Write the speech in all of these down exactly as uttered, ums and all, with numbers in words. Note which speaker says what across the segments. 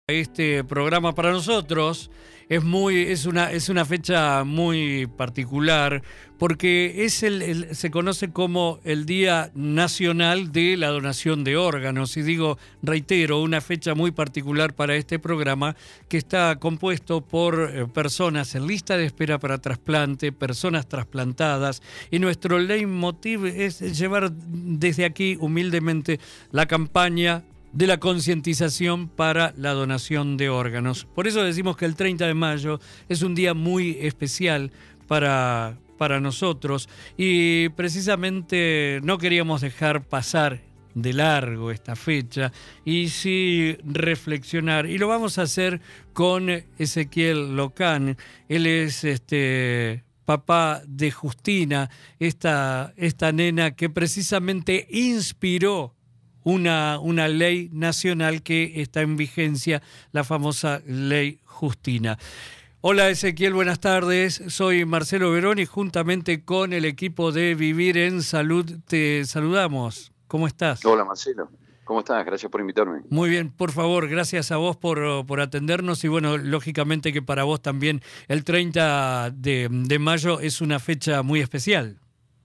Speaker 1: Este programa para nosotros es muy es una es una fecha muy particular porque es el, el se conoce como el Día Nacional de la Donación de Órganos, y digo, reitero, una fecha muy particular para este programa que está compuesto por eh, personas en lista de espera para trasplante, personas trasplantadas, y nuestro leitmotiv es llevar desde aquí humildemente la campaña de la concientización para la donación de órganos. Por eso decimos que el treinta de mayo es un día muy especial para, para nosotros, y precisamente no queríamos dejar pasar de largo esta fecha y sí reflexionar, y lo vamos a hacer con Ezequiel Locán. Él es este papá de Justina, esta, esta nena que precisamente inspiró Una, una ley nacional que está en vigencia, la famosa Ley Justina. Hola Ezequiel, buenas tardes. Soy Marcelo Verón y juntamente con el equipo de Vivir en Salud te saludamos. ¿Cómo estás?
Speaker 2: Hola Marcelo, ¿cómo estás? Gracias por invitarme.
Speaker 1: Muy bien, por favor, gracias a vos por, por atendernos, y bueno, lógicamente que para vos también el treinta de, de mayo es una fecha muy especial.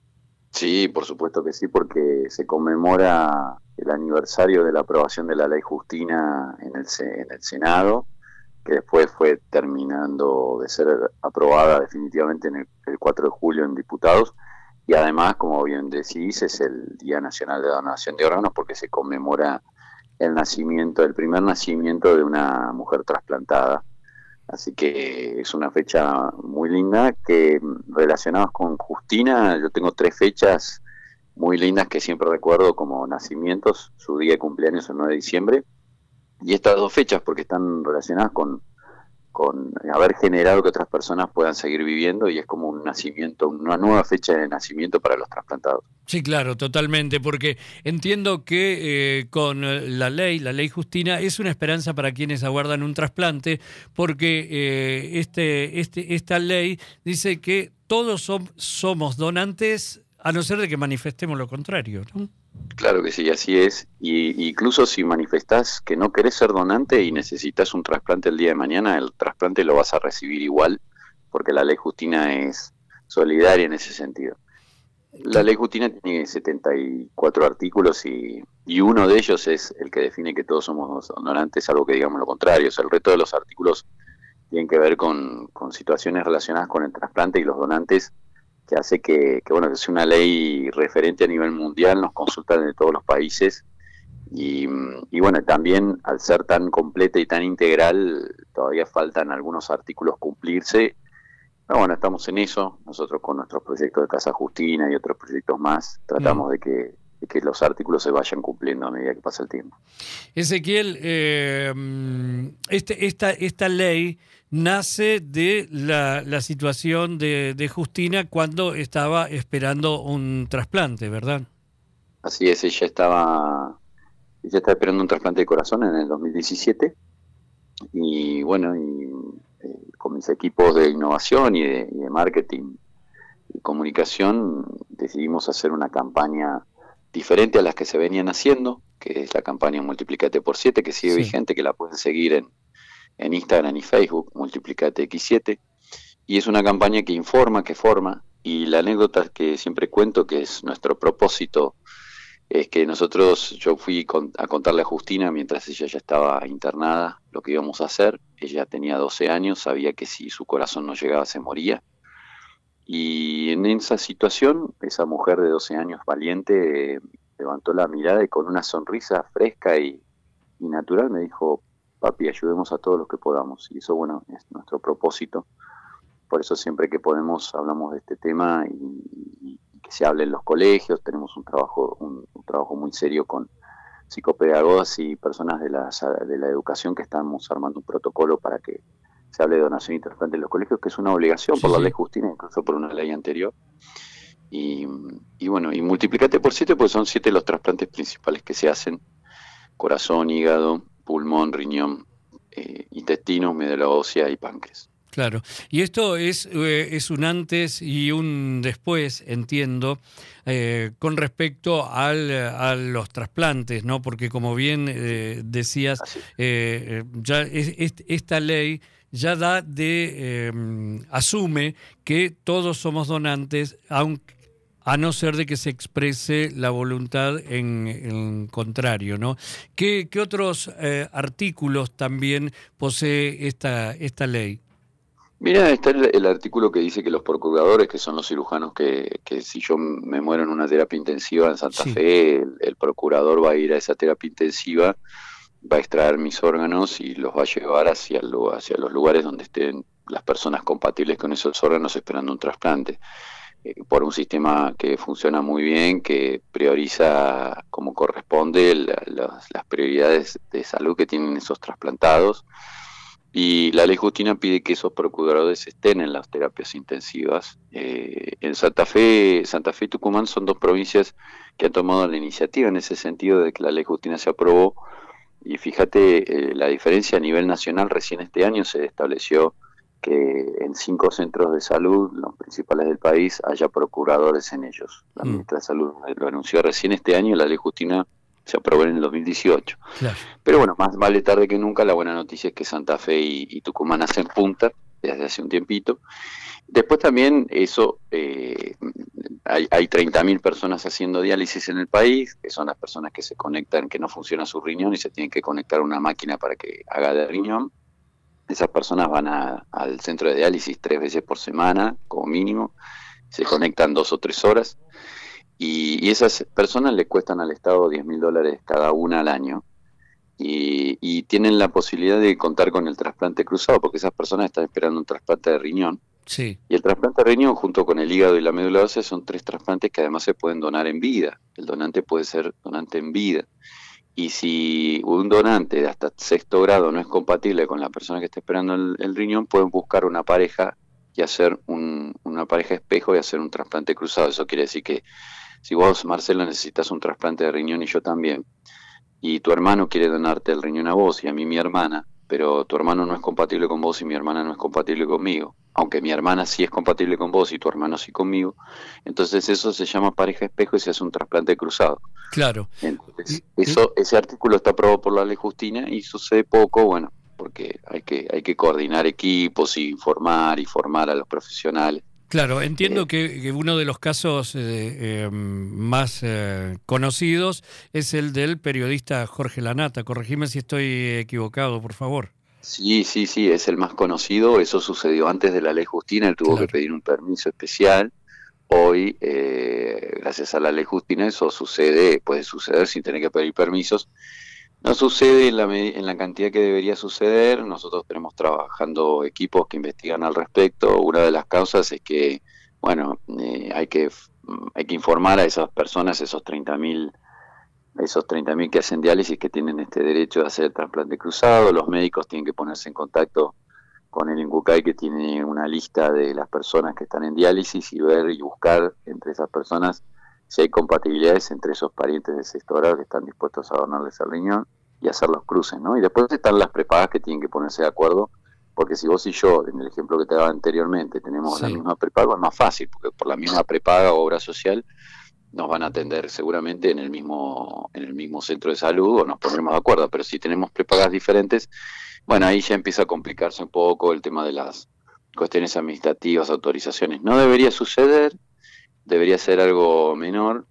Speaker 2: Sí, por supuesto que sí, porque se conmemora el aniversario de la aprobación de la Ley Justina en el, en el Senado, que después fue terminando de ser aprobada definitivamente en el, el cuatro de julio en diputados, y además, como bien decís, es el Día Nacional de Donación de Órganos porque se conmemora el nacimiento, el primer nacimiento de una mujer trasplantada. Así que es una fecha muy linda que, relacionadas con Justina, yo tengo tres fechas muy lindas que siempre recuerdo como nacimientos: su día de cumpleaños el nueve de diciembre, y estas dos fechas porque están relacionadas con, con haber generado que otras personas puedan seguir viviendo, y es como un nacimiento, una nueva fecha de nacimiento para los trasplantados.
Speaker 1: Sí, claro, totalmente, porque entiendo que eh, con la ley, la ley Justina, es una esperanza para quienes aguardan un trasplante, porque eh, este, este, esta ley dice que todos som- somos donantes, a no ser de que manifestemos lo contrario, ¿no?
Speaker 2: Claro que sí, así es. Y incluso si manifestás que no querés ser donante y necesitas un trasplante el día de mañana, el trasplante lo vas a recibir igual, porque la ley Justina es solidaria en ese sentido. La ley Justina tiene setenta y cuatro artículos y, y uno de ellos es el que define que todos somos donantes, algo que digamos lo contrario. O sea, el resto de los artículos tienen que ver con, con situaciones relacionadas con el trasplante y los donantes, que hace que, que bueno, que sea una ley referente a nivel mundial. Nos consultan de todos los países, y, y bueno, también al ser tan completa y tan integral, todavía faltan algunos artículos cumplirse. Pero bueno, estamos en eso. Nosotros con nuestros proyectos de Casa Justina y otros proyectos más tratamos mm. de, que, de que los artículos se vayan cumpliendo a medida que pasa el tiempo.
Speaker 1: Ezequiel, eh, este, esta, esta ley nace de la, la situación de, de Justina cuando estaba esperando un trasplante, ¿verdad?
Speaker 2: Así es, ella estaba, ella estaba esperando un trasplante de corazón en el dos mil diecisiete, y bueno, y eh, con mis equipos de innovación y de, y de marketing y comunicación decidimos hacer una campaña diferente a las que se venían haciendo, que es la campaña Multiplicate por siete, que sigue sí. vigente, que la pueden seguir en, en Instagram y Facebook, Multiplicate equis siete, y es una campaña que informa, que forma, y la anécdota que siempre cuento, que es nuestro propósito, es que nosotros, yo fui con, a contarle a Justina mientras ella ya estaba internada lo que íbamos a hacer. Ella tenía doce años, sabía que si su corazón no llegaba se moría, y en esa situación esa mujer de doce años valiente eh, levantó la mirada y con una sonrisa fresca y, y natural me dijo: papi, ayudemos a todos los que podamos. Y eso, bueno, es nuestro propósito. Por eso siempre que podemos hablamos de este tema, y, y que se hable en los colegios. Tenemos un trabajo un, un trabajo muy serio con psicopedagogas y personas de la, de la educación, que estamos armando un protocolo para que se hable de donación y trasplante en los colegios, que es una obligación sí, por la sí. ley Justina, incluso por una ley anterior. Y, y bueno, y multiplicate por siete, pues son siete los trasplantes principales que se hacen: corazón, hígado, pulmón, riñón, eh, intestino, médula ósea y páncreas.
Speaker 1: Claro. Y esto es, eh, es un antes y un después, entiendo, eh, con respecto al, a los trasplantes, ¿no? Porque como bien eh, decías,
Speaker 2: Así.
Speaker 1: eh, ya es, es, esta ley ya da de, eh, asume que todos somos donantes, aunque a no ser de que se exprese la voluntad en, en contrario, ¿no? ¿Qué, qué otros eh, artículos también posee esta, esta ley?
Speaker 2: Mira, está el, el artículo que dice que los procuradores, que son los cirujanos que, que si yo me muero en una terapia intensiva en Santa
Speaker 1: Sí.
Speaker 2: Fe, el, el procurador va a ir a esa terapia intensiva, va a extraer mis órganos y los va a llevar hacia, lo, hacia los lugares donde estén las personas compatibles con esos órganos esperando un trasplante. Eh, por un sistema que funciona muy bien, que prioriza como corresponde la, las, las prioridades de salud que tienen esos trasplantados. Y la ley Justina pide que esos procuradores estén en las terapias intensivas. Eh, en Santa Fe, Santa Fe y Tucumán son dos provincias que han tomado la iniciativa en ese sentido de que la ley Justina se aprobó. Y fíjate, eh, la diferencia a nivel nacional, recién este año se estableció que en cinco centros de salud, los principales del país, haya procuradores en ellos. La
Speaker 1: Mm,
Speaker 2: ministra de Salud lo anunció recién este año, la ley Justina se aprobó en el dos mil dieciocho.
Speaker 1: claro.
Speaker 2: Pero bueno, más vale tarde que nunca. La buena noticia es que Santa Fe y, y Tucumán hacen punta desde hace un tiempito. Después también eso, eh, hay, hay treinta mil personas haciendo diálisis en el país, que son las personas que se conectan, que no funciona su riñón y se tienen que conectar a una máquina para que haga de riñón. Esas personas van a, al centro de diálisis tres veces por semana, como mínimo, se conectan dos o tres horas, y, y esas personas le cuestan al Estado diez mil dólares cada una al año, y, y tienen la posibilidad de contar con el trasplante cruzado, porque esas personas están esperando un trasplante de riñón,
Speaker 1: Sí,
Speaker 2: y el trasplante de riñón junto con el hígado y la médula ósea son tres trasplantes que además se pueden donar en vida. El donante puede ser donante en vida. Y si un donante de hasta sexto grado no es compatible con la persona que está esperando el, el riñón, pueden buscar una pareja y hacer un, una pareja espejo y hacer un trasplante cruzado. Eso quiere decir que si vos, Marcelo, necesitas un trasplante de riñón y yo también, y tu hermano quiere donarte el riñón a vos y a mí mi hermana, pero tu hermano no es compatible con vos y mi hermana no es compatible conmigo, aunque mi hermana sí es compatible con vos y tu hermano sí conmigo, entonces eso se llama pareja espejo y se hace un trasplante cruzado.
Speaker 1: claro.
Speaker 2: Entonces,
Speaker 1: Y- y-
Speaker 2: eso, ese artículo está aprobado por la ley Justina y sucede poco, bueno, porque hay que, hay que coordinar equipos y informar y formar a los profesionales.
Speaker 1: Claro,
Speaker 2: Eh,
Speaker 1: entiendo que, que uno de los casos eh, eh, más eh, conocidos es el del periodista Jorge Lanata. Corregime si estoy equivocado, por favor.
Speaker 2: sí, sí, sí, es el más conocido, eso sucedió antes de la ley Justina, él tuvo que
Speaker 1: Claro.
Speaker 2: pedir un permiso especial. Hoy, eh, gracias a la ley Justina, eso sucede, puede suceder sin tener que pedir permisos. No sucede en la, en la cantidad que debería suceder. Nosotros tenemos trabajando equipos que investigan al respecto. Una de las causas es que, bueno, eh, hay que hay que informar a esas personas, esos treinta mil esos treinta mil que hacen diálisis, que tienen este derecho de hacer el trasplante cruzado. Los médicos tienen que ponerse en contacto con el INCUCAI, que tiene una lista de las personas que están en diálisis, y ver y buscar entre esas personas si hay compatibilidades entre esos parientes de sexto grado que están dispuestos a donarles el riñón y hacer los cruces, ¿no? Y después están las prepagas que tienen que ponerse de acuerdo, porque si vos y yo, en el ejemplo que te daba anteriormente, tenemos la
Speaker 1: Sí.
Speaker 2: misma prepaga, es más fácil, porque por la misma prepaga o obra social nos van a atender seguramente en el mismo en el mismo centro de salud o nos pondremos de acuerdo, pero si tenemos prepagas diferentes, bueno, ahí ya empieza a complicarse un poco el tema de las cuestiones administrativas, autorizaciones. No debería suceder, debería ser algo menor.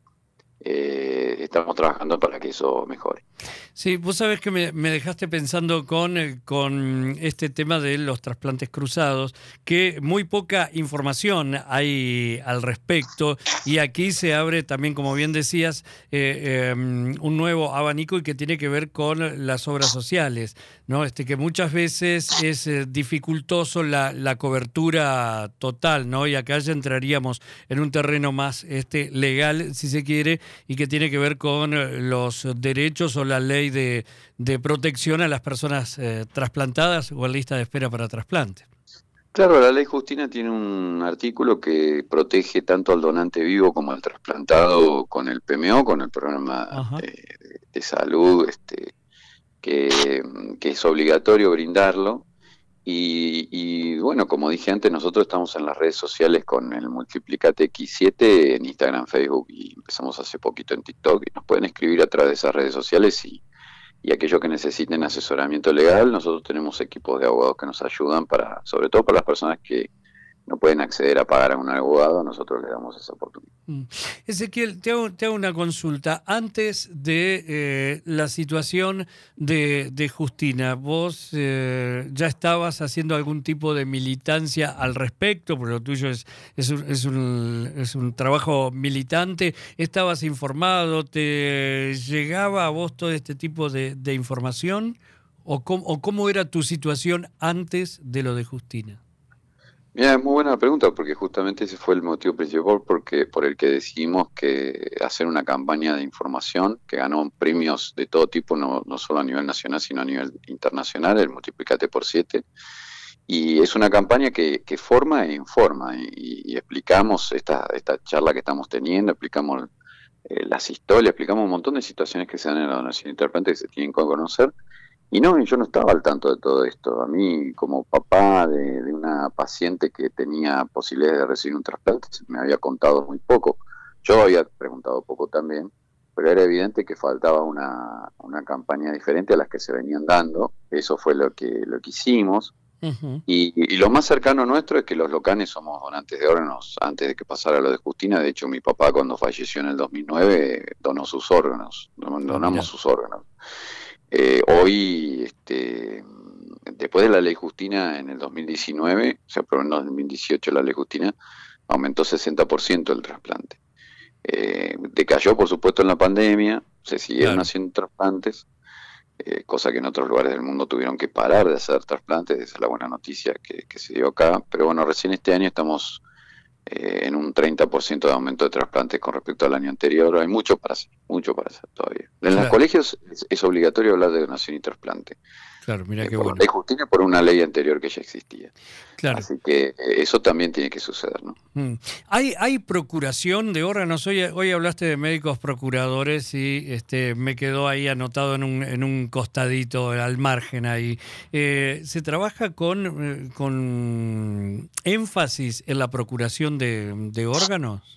Speaker 2: Eh, estamos trabajando para que eso mejore.
Speaker 1: Sí, vos sabés que me, me dejaste pensando con, eh, con este tema de los trasplantes cruzados, que muy poca información hay al respecto, y aquí se abre también, como bien decías, eh, eh, un nuevo abanico y que tiene que ver con las obras sociales, ¿no? Este, que muchas veces es eh, dificultoso la, la cobertura total, ¿no? Y acá ya entraríamos en un terreno más este, legal, si se quiere, y que tiene que ver con eh, los derechos o la ley de, de protección a las personas eh, trasplantadas o en lista de espera para trasplante.
Speaker 2: Claro, la ley Justina tiene un artículo que protege tanto al donante vivo como al trasplantado con el P M O, con el programa
Speaker 1: Ajá.
Speaker 2: eh, de salud, este, que, que es obligatorio brindarlo. Y, y bueno, como dije antes, nosotros estamos en las redes sociales con el Multiplicate equis siete en Instagram, Facebook y empezamos hace poquito en TikTok. Y nos pueden escribir a través de esas redes sociales y, y aquellos que necesiten asesoramiento legal, nosotros tenemos equipos de abogados que nos ayudan para, sobre todo para las personas que no pueden acceder a pagar a un abogado, nosotros le damos esa oportunidad.
Speaker 1: Ezequiel, te hago, te hago una consulta. Antes de eh, la situación de, de Justina, ¿vos eh, ya estabas haciendo algún tipo de militancia al respecto? Porque lo tuyo es, es, un, es, un, es un trabajo militante. ¿Estabas informado? ¿Te llegaba a vos todo este tipo de, de información? ¿O cómo, ¿O cómo era tu situación antes de lo de Justina?
Speaker 2: Mira, es muy buena pregunta porque justamente ese fue el motivo principal porque, por el que decidimos que hacer una campaña de información que ganó premios de todo tipo, no, no solo a nivel nacional, sino a nivel internacional, el Multiplicate por siete. Y es una campaña que, que forma e informa y, y explicamos esta, esta charla que estamos teniendo, explicamos eh, las historias, explicamos un montón de situaciones que se dan en la donación de trasplantes que se tienen que conocer. Y no, yo no estaba al tanto de todo esto. A mí, como papá de, de una paciente que tenía posibilidades de recibir un trasplante, me había contado muy poco. Yo había preguntado poco también, pero era evidente que faltaba una, una campaña diferente a las que se venían dando. Eso fue lo que, lo que hicimos. Uh-huh. y, y lo más cercano nuestro es que los locanes somos donantes de órganos antes de que pasara lo de Justina. De hecho, mi papá cuando falleció en el dos mil nueve donó sus órganos, donamos oh, sus órganos. Eh, hoy, este, después de la ley Justina en el dos mil diecinueve, se aprobó en el dos mil dieciocho la ley Justina, aumentó sesenta por ciento el trasplante. Eh, decayó, por supuesto, en la pandemia, se siguieron claro. haciendo trasplantes, eh, cosa que en otros lugares del mundo tuvieron que parar de hacer trasplantes, esa es la buena noticia que, que se dio acá, pero bueno, recién este año estamos eh, en un treinta por ciento de aumento de trasplantes con respecto al año anterior. Hay mucho para hacer, mucho para hacer todavía. En claro. los colegios es, es obligatorio hablar de donación y trasplante.
Speaker 1: Claro, mira
Speaker 2: eh,
Speaker 1: qué
Speaker 2: por
Speaker 1: bueno.
Speaker 2: ley Justina, por una ley anterior que ya existía.
Speaker 1: Claro.
Speaker 2: Así que eh, eso también tiene que suceder, ¿no?
Speaker 1: Mm. ¿Hay, hay procuración de órganos? Hoy, hoy hablaste de médicos procuradores y este, me quedó ahí anotado en un, en un costadito al margen ahí. Eh, ¿Se trabaja con, con énfasis en la procuración de, de órganos?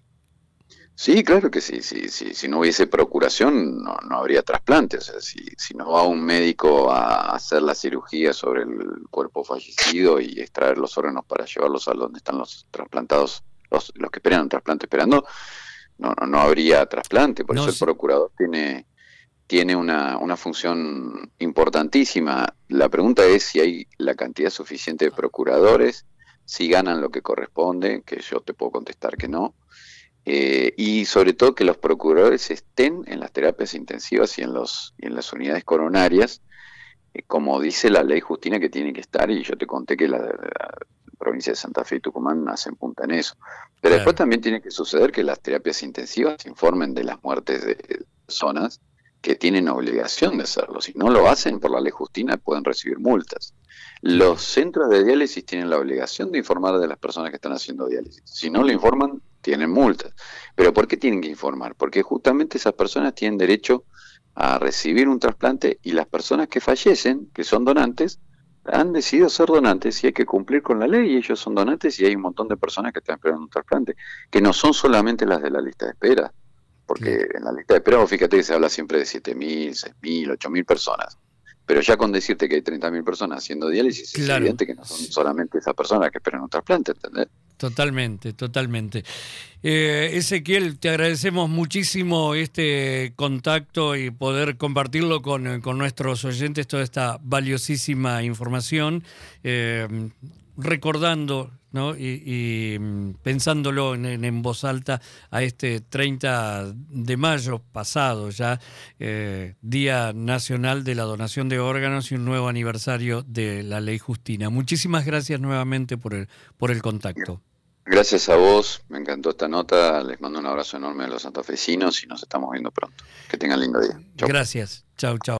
Speaker 2: Sí, claro que sí. sí, sí. Si no hubiese procuración, no, no habría trasplante. O sea, si, si no va un médico a hacer la cirugía sobre el cuerpo fallecido y extraer los órganos para llevarlos a donde están los trasplantados, los, los que esperan un trasplante esperando, no, no, no habría trasplante. Por no, eso el sí. procurador tiene, tiene una, una función importantísima. La pregunta es si hay la cantidad suficiente de procuradores, si ganan lo que corresponde, que yo te puedo contestar que no. Eh, y sobre todo que los procuradores estén en las terapias intensivas y en los y en las unidades coronarias, eh, como dice la ley Justina que tiene que estar, y yo te conté que la, la provincia de Santa Fe y Tucumán hacen punta en eso. Pero claro. después también tiene que suceder que las terapias intensivas informen de las muertes de personas que tienen obligación de hacerlo. Si no lo hacen por la ley Justina pueden recibir multas. Los centros de diálisis tienen la obligación de informar de las personas que están haciendo diálisis. Si no lo informan, tienen multas. ¿Pero por qué tienen que informar? Porque justamente esas personas tienen derecho a recibir un trasplante y las personas que fallecen, que son donantes, han decidido ser donantes y hay que cumplir con la ley y ellos son donantes y hay un montón de personas que están esperando un trasplante, que no son solamente las de la lista de espera, porque sí. en la lista de espera, fíjate que se habla siempre de siete mil, seis mil, ocho mil personas. Pero ya con decirte que hay treinta mil personas haciendo diálisis, claro. es evidente que no son solamente esas personas que esperan un trasplante, ¿entendés?
Speaker 1: Totalmente, totalmente. Eh, Ezequiel, te agradecemos muchísimo este contacto y poder compartirlo con, con nuestros oyentes, toda esta valiosísima información, eh, recordando, ¿no? y, y pensándolo en, en voz alta a este treinta de mayo pasado ya, eh, Día Nacional de la Donación de Órganos y un nuevo aniversario de la Ley Justina. Muchísimas gracias nuevamente por el, por el contacto.
Speaker 2: Gracias a vos, me encantó esta nota, les mando un abrazo enorme a los santafesinos y nos estamos viendo pronto. Que tengan lindo día.
Speaker 1: Chau. Gracias, chau, chau.